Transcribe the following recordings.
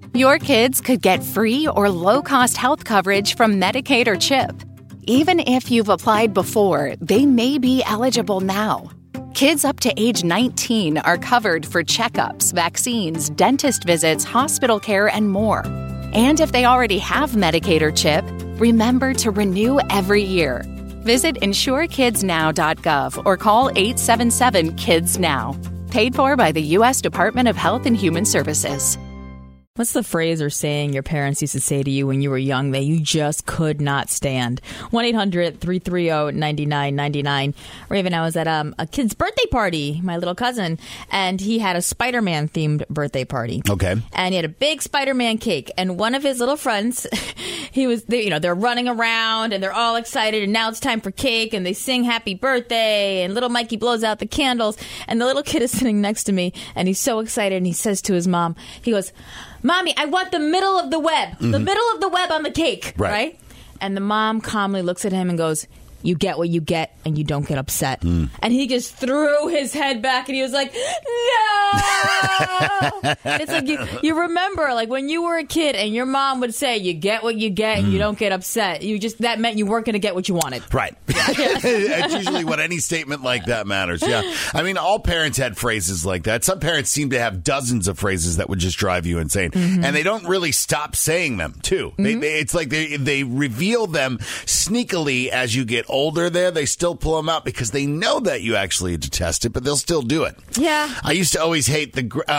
Your kids could get free or low-cost health coverage from Medicaid or CHIP. Even if you've applied before, they may be eligible now. Kids up to age 19 are covered for checkups, vaccines, dentist visits, hospital care, and more. And if they already have Medicaid or CHIP, remember to renew every year. Visit insurekidsnow.gov or call 877-KIDS-NOW. Paid for by the U.S. Department of Health and Human Services. What's the phrase or saying your parents used to say to you when you were young that you just could not stand? 1-800-330-9999. Raven, I was at a kid's birthday party, my little cousin, and he had a Spider-Man themed birthday party. Okay. And he had a big Spider-Man cake. And one of his little friends, they're running around and they're all excited. And now it's time for cake. And they sing happy birthday. And little Mikey blows out the candles. And the little kid is sitting next to me. And he's so excited. And he says to his mom, he goes, "Mommy, I want the middle of the web. The middle of the web on the cake." Right? And the mom calmly looks at him and goes, "You get what you get and you don't get upset." And he just threw his head back and he was like, "No!" It's like you remember, like when you were a kid and your mom would say, "You get what you get and you don't get upset." That meant you weren't going to get what you wanted. Right. It's usually what any statement like that matters. Yeah. I mean, all parents had phrases like that. Some parents seem to have dozens of phrases that would just drive you insane. And they don't really stop saying them, too. It's like they reveal them sneakily as you get older there. They still pull them out because they know that you actually detest it, but they'll still do it. Yeah. I used to always hate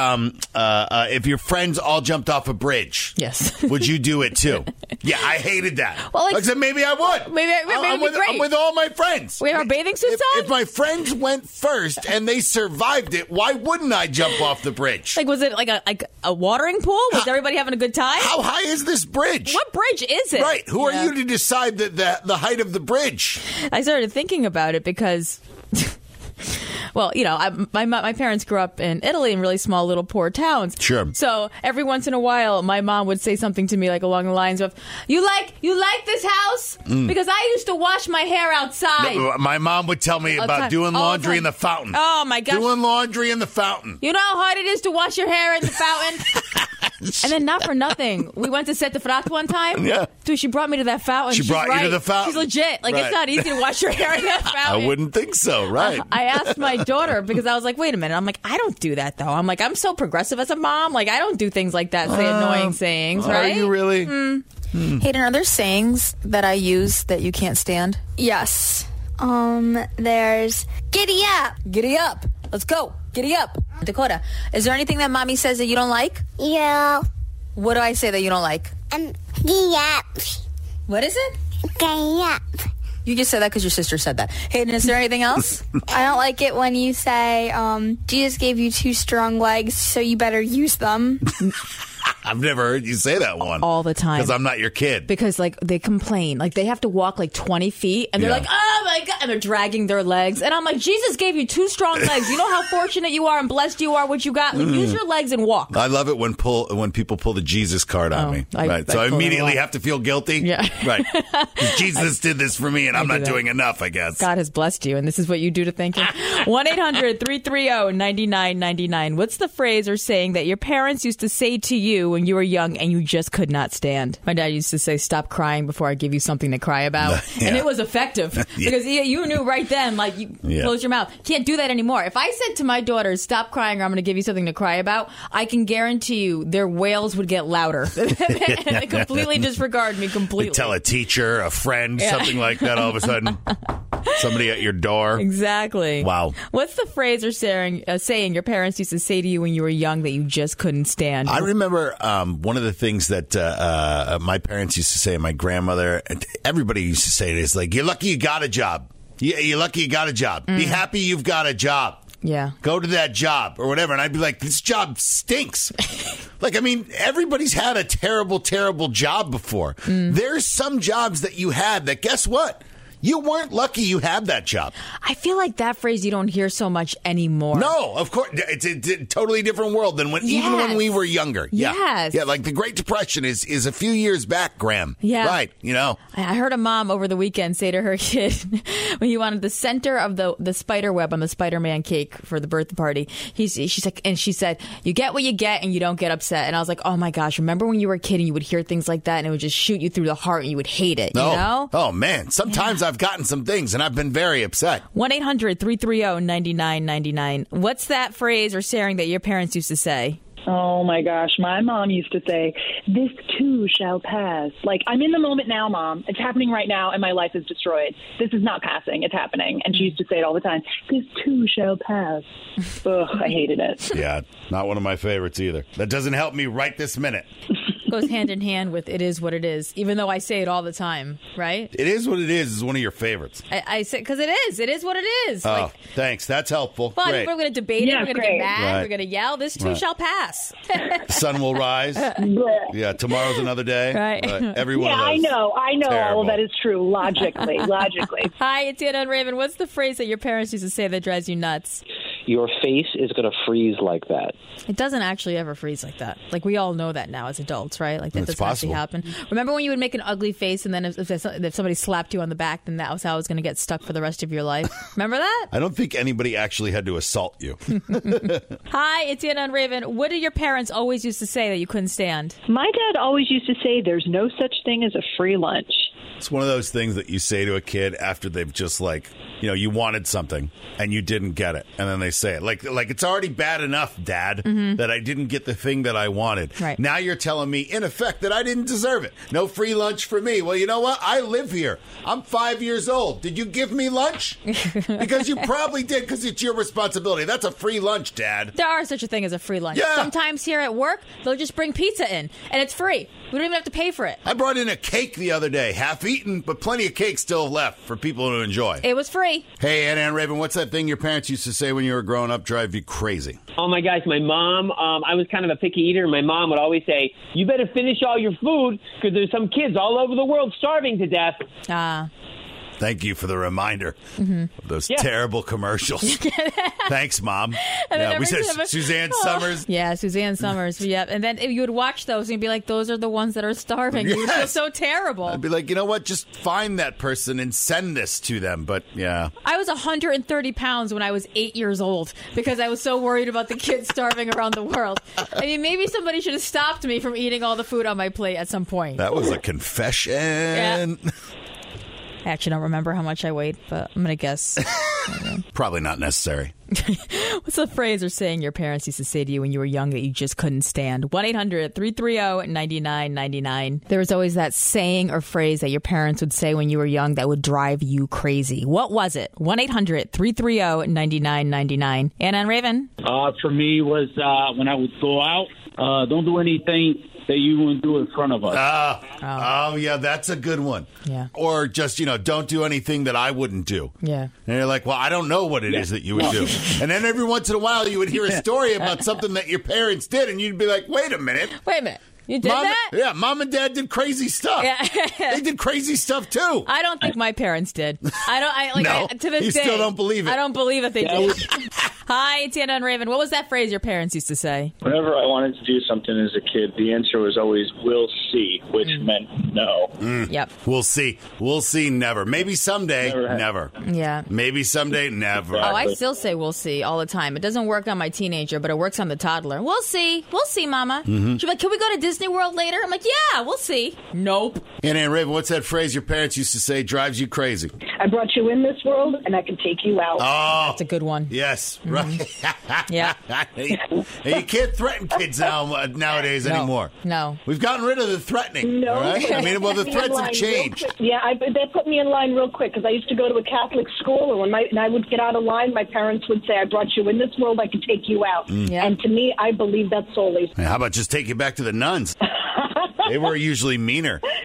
if your friends all jumped off a bridge. Yes. Would you do it too? Yeah, I hated that. Well, I said maybe I would. Maybe it'd be great. I'm with all my friends. We have our bathing suits on? If my friends went first and they survived it, why wouldn't I jump off the bridge? Like, was it like a watering pool? Was everybody having a good time? How high is this bridge? What bridge is it? Right. Who are you to decide the height of the bridge? I started thinking about it because, well, my parents grew up in Italy in really small, little, poor towns. Sure. So every once in a while, my mom would say something to me like along the lines of, "You like this house? Because I used to wash my hair outside." My mom would tell me about doing laundry in the fountain. Oh, my gosh. Doing laundry in the fountain. You know how hard it is to wash your hair in the fountain? And then, not for nothing, we went to Sette Frat one time. Yeah. Dude, she brought me to that fountain. She brought you to the fountain. She's legit. Like, It's not easy to wash your hair in that fountain. I wouldn't think so, right? I asked my daughter because I was like, wait a minute. I'm like, I don't do that, though. I'm like, I'm so progressive as a mom. Like, I don't do things like that, say annoying sayings, right? Are you really? Hayden, are there sayings that I use that you can't stand? Yes. There's giddy up. Giddy up. Let's go. Giddy up. Dakota, is there anything that mommy says that you don't like? Yeah. What do I say that you don't like? Giddy up. What is it? Giddy up. You just said that because your sister said that. Hayden, is there anything else? I don't like it when you say, Jesus gave you 2 strong legs, so you better use them. I've never heard you say that one. All the time. Because I'm not your kid. Because, like, they complain. Like, they have to walk, 20 feet, and they're like, oh, my God. And they're dragging their legs. And I'm like, Jesus gave you 2 strong legs. You know how fortunate you are and blessed you are, what you got? Like, use your legs and walk. I love it when people pull the Jesus card on me. So I immediately have to feel guilty. Yeah. Right. Jesus did this for me, and I'm not doing enough, I guess. God has blessed you, and this is what you do to thank him. 1-800-330-9999. What's the phrase or saying that your parents used to say to you when you were young and you just could not stand? My dad used to say, "Stop crying before I give you something to cry about." And it was effective because you knew right then, like, you close your mouth. Can't do that anymore. If I said to my daughters, "Stop crying or I'm going to give you something to cry about," I can guarantee you their wails would get louder. They completely disregard me completely. They tell a teacher, a friend, something like that all of a sudden. Somebody at your door. Exactly. Wow. What's the phrase or saying your parents used to say to you when you were young that you just couldn't stand? I remember one of the things that my parents used to say, and my grandmother, everybody used to say it, is like, "You're lucky you got a job. You're lucky you got a job. Be happy you've got a job. Yeah. Go to that job," or whatever. And I'd be like, "This job stinks." Like, I mean, everybody's had a terrible, terrible job before. There's some jobs that you had that, guess what? You weren't lucky you had that job. I feel like that phrase you don't hear so much anymore. No, of course. It's a totally different world than even when we were younger. Yeah. Yes. Yeah, like the Great Depression is a few years back, Graham. Yeah. Right, I heard a mom over the weekend say to her kid when he wanted the center of the spider web on the Spider-Man cake for the birthday party. She's like, and she said, "You get what you get, and you don't get upset." And I was like, "Oh my gosh, remember when you were a kid and you would hear things like that, and it would just shoot you through the heart, and you would hate it." You know? Oh man, sometimes I've gotten some things, and I've been very upset. 1-800-330-9999. What's that phrase or saying that your parents used to say? Oh, my gosh. My mom used to say, "This too shall pass." Like, I'm in the moment now, Mom. It's happening right now, and my life is destroyed. This is not passing. It's happening. And she used to say it all the time. "This too shall pass." Ugh, I hated it. Yeah, not one of my favorites either. That doesn't help me right this minute. Goes hand in hand with "it is what it is," even though I say it all the time, right? It is what it is one of your favorites. I say, because it is what it is. Oh, thanks. That's helpful. Well, Great. we're going to debate it. We're going to get mad. Right. We're going to yell. This too shall pass. The sun will rise. Yeah, tomorrow's another day. Right. Every one of Yeah, those. I know. Terrible. All of that is true. Logically. Hi, it's Anna and Raven. What's the phrase that your parents used to say that drives you nuts? Your face is going to freeze like that. It doesn't actually ever freeze like that. Like, we all know that now as adults, right? Like, that It's doesn't actually possible. happen. Remember when you would make an ugly face and then if somebody slapped you on the back, then that was how it was going to get stuck for the rest of your life? Remember that? I don't think anybody actually had to assault you. Hi, it's Anna and Raven. What did your parents always used to say that you couldn't stand? My dad always used to say there's no such thing as a free lunch. It's one of those things that you say to a kid after they've just you wanted something and you didn't get it. And then they say it. Like it's already bad enough, Dad, that I didn't get the thing that I wanted. Right. Now you're telling me, in effect, that I didn't deserve it. No free lunch for me. Well, you know what? I live here. I'm 5 years old. Did you give me lunch? Because you probably did, because it's your responsibility. That's a free lunch, Dad. There are such a thing as a free lunch. Yeah. Sometimes here at work, they'll just bring pizza in, and it's free. We don't even have to pay for it. I brought in a cake the other day, half eaten, but plenty of cake still left for people to enjoy. It was free. Hey, Anna and Raven, what's that thing your parents used to say when you were growing up drive you crazy? Oh, my gosh, my mom, I was kind of a picky eater, and my mom would always say, "You better finish all your food because there's some kids all over the world starving to death." Thank you for the reminder of those terrible commercials. Thanks, Mom. Yeah, we said Suzanne Summers. Yeah, Suzanne Summers. Yeah, and then you would watch those and you'd be like, "Those are the ones that are starving." You would feel so terrible. I'd be like, you know what? Just find that person and send this to them. But yeah, I was 130 pounds when I was 8 years old because I was so worried about the kids starving around the world. I mean, maybe somebody should have stopped me from eating all the food on my plate at some point. that was a confession. Yeah. I actually don't remember how much I weighed, but I'm going to guess. Probably not necessary. What's the phrase or saying your parents used to say to you when you were young that you just couldn't stand? 1-800-330-9999. There was always that saying or phrase that your parents would say when you were young that would drive you crazy. What was it? 1-800-330-9999. Anna and Raven? For me was when I would go out, don't do anything that you wouldn't do in front of us. Oh, yeah, that's a good one. Yeah. Or just, don't do anything that I wouldn't do. Yeah. And you're like, well, I don't know what it is that you would do. And then every once in a while you would hear a story about something that your parents did, and you'd be like, wait a minute. You did that? Yeah, Mom and Dad did crazy stuff. Yeah. They did crazy stuff, too. I don't think my parents did. To this you day. still don't believe it. I don't believe that they did. Hi, it's Anna and Raven. What was that phrase your parents used to say? Whenever I wanted to do something as a kid, the answer was always, "We'll see," which meant no. Yep. We'll see. We'll see, never. Maybe someday, never. Yeah. Maybe someday, never. Oh, I still say "we'll see" all the time. It doesn't work on my teenager, but it works on the toddler. We'll see. We'll see, Mama. She'll be like, "Can we go to Disney World later?" I'm like, "Yeah, we'll see." Nope. Anna and Raven, what's that phrase your parents used to say drives you crazy? I brought you in this world, and I can take you out. Oh, That's a good one. yes, right. Yeah. You can't threaten kids nowadays anymore. No. We've gotten rid of the threatening. No. All right? I mean, well, the threats have changed. Yeah, they put me in line real quick because I used to go to a Catholic school, and when I would get out of line, my parents would say, "I brought you in this world, I can take you out." Yeah. And to me, I believe that solely. How about just take you back to the nuns? They were usually meaner.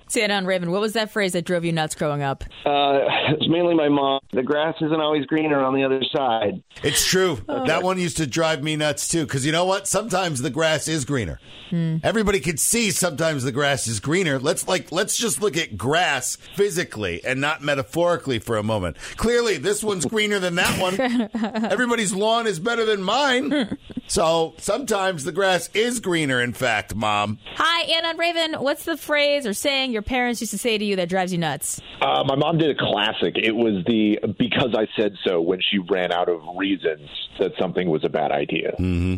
Sienna and Raven, what was that phrase that drove you nuts growing up? It's mainly my mom. The grass isn't always greener on the other side. It's true. That one used to drive me nuts, too, because you know what? Sometimes the grass is greener. Everybody can see sometimes the grass is greener. Let's just look at grass physically and not metaphorically for a moment. Clearly, this one's greener than that one. Everybody's lawn is better than mine. So sometimes the grass is greener, in fact, Mom. Hi, Anna and Raven. What's the phrase or saying your parents used to say to you that drives you nuts? My mom did a classic. It was the "because I said so" when she ran out of reasons that something was a bad idea.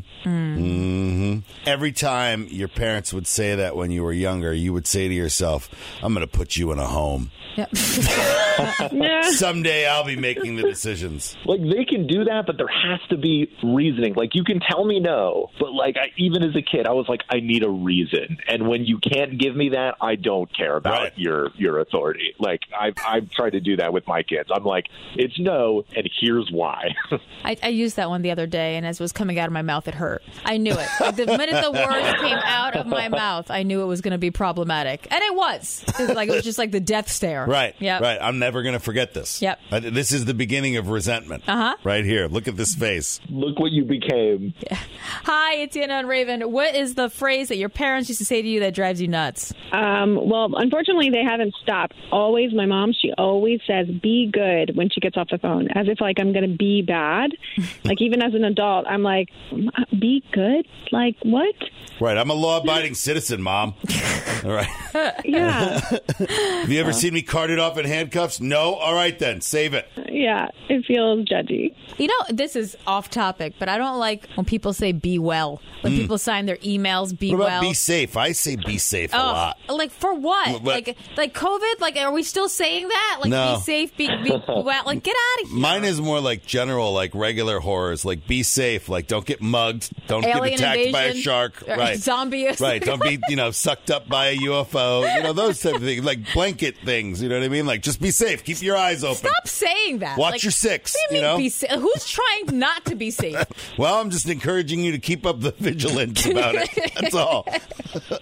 Every time your parents would say that when you were younger, you would say to yourself, I'm going to put you in a home. Yep. Someday I'll be making the decisions. Like, they can do that, but there has to be reasoning. Like, you can tell me no, but, like, even as a kid, I was like, I need a reason. And when you can't give me that, I don't care about your authority. Like, I've tried to do that with my kids. I'm like, it's no, and here's why. I used that one the other day, and as it was coming out of my mouth, it hurt. I knew it. Like, the minute the words came out of my mouth, I knew it was going to be problematic. And it was. It was just like the death stare. Right. Yep. Right. I'm never going to forget this. Yep. This is the beginning of resentment. Right here. Look at this face. Look what you became. Yeah. Hi, it's Anna and Raven. What is the phrase that your parents used to say to you that drives you nuts? Well, unfortunately, they haven't stopped. Always, my mom, she always says, be good when she gets off the phone, as if, like, I'm going to be bad. Like, even as an adult, I'm like, be good? Like, what? Right. I'm a law-abiding citizen, Mom. All right. Yeah. Have you ever seen me carted off in handcuffs? No? All right, then. Save it. Yeah. It feels judgy. You know, this is off topic, but I don't like when people say be well. When people sign their emails, be what about well. Be safe? I say be safe a lot. Like, for what? Like COVID? Like, are we still saying that? Like, no. Be safe, be well. Like, get out of here. Mine is more like general, like regular horrors. Like, be safe. Like, don't get mugged. Don't Alien get attacked by a invasion, shark. Right. Zombies. Right. Don't be, sucked up by a UFO. Those type of things. Like blanket things. You know what I mean? Like, just be safe. Keep your eyes open. Stop saying that. Watch your six. What do you mean be safe? Who's trying not to be safe? Well, I'm just encouraging you to keep up the vigilance about it. That's all.